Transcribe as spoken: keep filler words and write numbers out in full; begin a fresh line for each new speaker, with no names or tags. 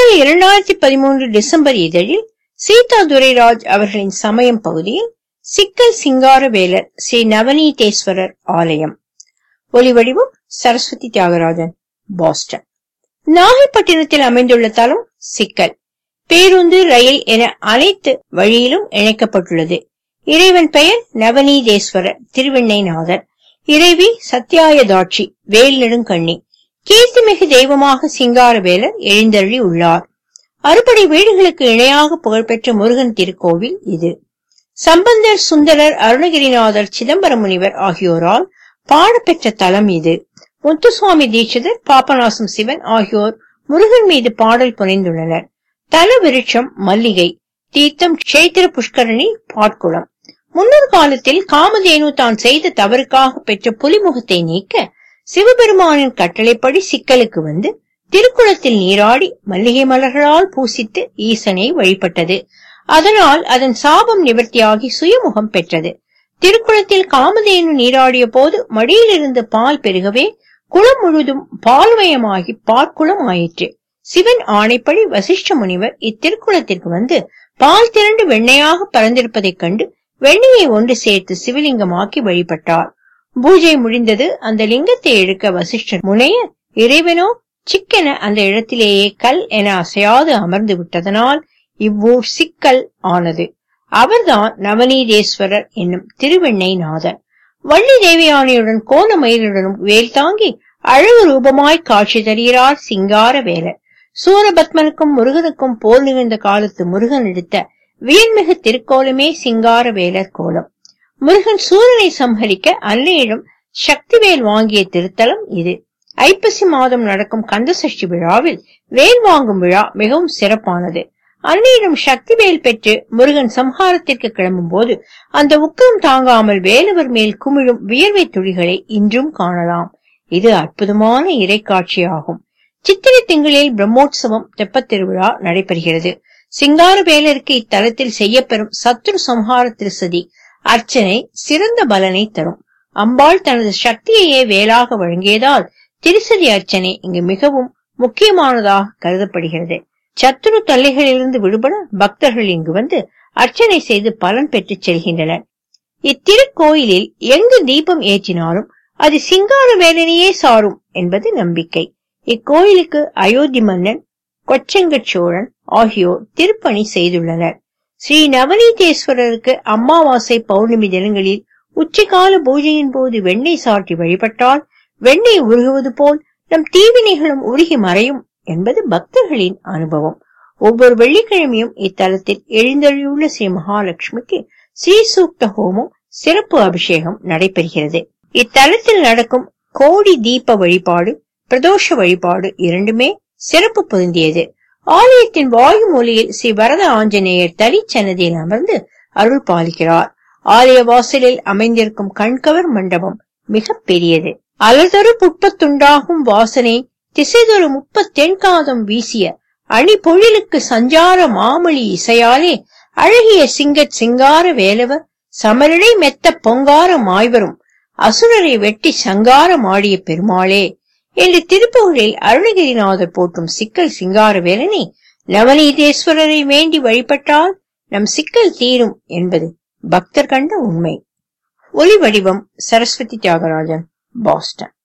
சிக்கல் இரண்டாயிரத்தி பதிமூன்று டிசம்பர் இதழில் சீதா துரைராஜ் அவர்களின் சமயம் பகுதியில் சிக்கல் சிங்காரவேலர் ஸ்ரீ நவநீதேஸ்வரர் ஆலயம். ஒலிவடிவம் சரஸ்வதி தியாகராஜன், பாஸ்டன். நாகைப்பட்டினத்தில் அமைந்துள்ள தலம் சிக்கல். பேருந்து, ரயில் என அனைத்து வழியிலும் இணைக்கப்பட்டுள்ளது. இறைவன் பெயர் நவநீதேஸ்வரர் திருவெண்ணைநாதர். இறைவி சத்யாயதாட்சி வேல் நெடுங்கண்ணி. கீர்த்திமிகு தெய்வமாக சிங்காரவேலர் எழுந்தருளி உள்ளார். அறுபடை வீடுகளுக்கு இணையாக புகழ்பெற்ற முருகன் திருக்கோவில் இது. சம்பந்தர், சுந்தரர், அருணகிரிநாதர், சிதம்பர முனிவர் ஆகியோரால் பாடப்பெற்ற தலம் இது. முத்துசுவாமி தீட்சிதர், பாபநாசம் சிவன் ஆகியோர் முருகன் மீது பாடல் புனைந்துள்ளனர். தல விருட்சம் மல்லிகை. தீர்த்தம் க்ஷேத்திர புஷ்கரணி பாட்குளம். முன்னொரு காலத்தில் காமதேனு தான் செய்த தவறுக்காக பெற்ற புலிமுகத்தை நீக்க சிவபெருமானின் கட்டளைப்படி சிக்கலுக்கு வந்து திருக்குளத்தில் நீராடி மல்லிகை மலர்களால் பூசித்து ஈசனை வழிபட்டது. அதனால் அதன் சாபம் நிவர்த்தியாகி சுயமுகம் பெற்றது. திருக்குளத்தில் காமதேனு நீராடிய போது மடியிலிருந்து பால் பெருகவே குளம் முழுதும் பால்மயமாகி பாற்குளம் ஆயிற்று. சிவன் ஆணைப்படி வசிஷ்ட முனிவர் இத்திருக்குளத்திற்கு வந்து பால் திரண்டு வெண்ணையாக பறந்திருப்பதைக் கண்டு வெண்ணையை ஒன்று சேர்த்து சிவலிங்கமாக்கி வழிபட்டார். பூஜை முடிந்தது. அந்த லிங்கத்தை எடுக்க வசிஷ்டர் முனைய இறைவனோ சிக்கென அந்த இடத்திலேயே கல் என அசையாது அமர்ந்து விட்டதனால் இவ்வூர் சிக்கல் ஆனது. அவர்தான் நவநீதேஸ்வரர் என்னும் திருவெண்ணைநாதர். வள்ளி தேவியானையுடன் கோலமயிலுடனும் வேல் தாங்கி அழகு ரூபமாய் காட்சி தருகிறார் சிங்காரவேலர். சூரபத்மனுக்கும் முருகனுக்கும் போர் நிகழ்ந்த காலத்து முருகன் எடுத்த வியன்மிகு திருக்கோலமே சிங்காரவேலர் கோலம். முருகன் சூரனை சம்ஹரிக்க அன்னையிடம் சக்திவேல் வாங்கிய திருத்தலம் இது. ஐப்பசி மாதம் நடக்கும் கந்தசஷ்டி விழாவில் வேல் வாங்கும் விழா மிகவும் சிறப்பானது. அன்னையிடம் சக்திவேல் பெற்று முருகன் சம்ஹாரத்திற்கு கிளம்பும் போது அந்த உக்கிரம் தாங்காமல் வேலவர் மேல் குமிழும் வியர்வை துளிகளை இன்றும் காணலாம். இது அற்புதமான இறை காட்சியாகும். சித்திரை திங்களில் பிரம்மோற்சவம் தெப்பத் திருவிழா நடைபெறுகிறது. சிங்காரவேலருக்கு இத்தலத்தில் செய்யப்பெறும் சத்ரு சம்ஹார திருசதி அர்ச்சனை சிறந்த பலனை தரும். அம்பாள் தனது சக்தியையே வேலாக வழங்கியதால் திருசதி அர்ச்சனை இங்கு மிகவும் முக்கியமானதாக கருதப்படுகிறது. சத்துரு தொல்லைகளிலிருந்து விடுபட பக்தர்கள் இங்கு வந்து அர்ச்சனை செய்து பலன் பெற்று செல்கின்றனர். இத்திருக்கோயிலில் எங்கு தீபம் ஏற்றினாலும் அது சிங்காரவேலனையே சாரும் என்பது நம்பிக்கை. இக்கோயிலுக்கு அயோத்தி மன்னன், கொச்சங்கட் சோழன் ஆகியோர் திருப்பணி செய்துள்ளனர். ஸ்ரீ நவநீதேஸ்வரருக்கு அமாவாசை பௌர்ணமி தினங்களில் உச்சிகால பூஜையின் போது வெண்ணெய் சாட்டி வழிபட்டால் வெண்ணெய் உருகுவது போல் நம் தீவினைகளும் உருகி மறையும் என்பது பக்தர்களின் அனுபவம். ஒவ்வொரு வெள்ளிக்கிழமையும் இத்தலத்தில் எழுந்தருளியுள்ள ஸ்ரீ மகாலட்சுமிக்கு ஸ்ரீ சூக்த ஹோமம், சிறப்பு அபிஷேகம் நடைபெறுகிறது. இத்தலத்தில் நடக்கும் கோடி தீப வழிபாடு, பிரதோஷ வழிபாடு இரண்டுமே சிறப்பு பொருந்தியது. ஆலயத்தின் வாயு மூலையில் ஸ்ரீ வரத ஆஞ்சநேயர் தனி சன்னதியில் அமர்ந்து அருள் பாலிக்கிறார். ஆலய வாசலில் அமைந்திருக்கும் கண்கவர் மண்டபம் மிக பெரியது. அலர்தரு புட்பத்துண்டாகும் வாசனை திசைதொரு முப்பத் தென்காதம் வீசிய அணி பொழிலுக்கு சஞ்சார மாமொழி இசையாலே அழகிய சிங்கட் சிங்கார வேலவர் சமரிடை மெத்த பொங்கார மாய்வரும் அசுரரை வெட்டி சங்கார மாடிய பெருமாளே என்று திருப்புகழில் அருணகிரிநாதர் போற்றும் சிக்கல் சிங்காரவேலனை நவநீதேஸ்வரரை வேண்டி வழிபட்டால் நம் சிக்கல் தீரும் என்பது பக்தர் கண்ட உண்மை. ஒலி வடிவம் சரஸ்வதி தியாகராஜன், பாஸ்டன்.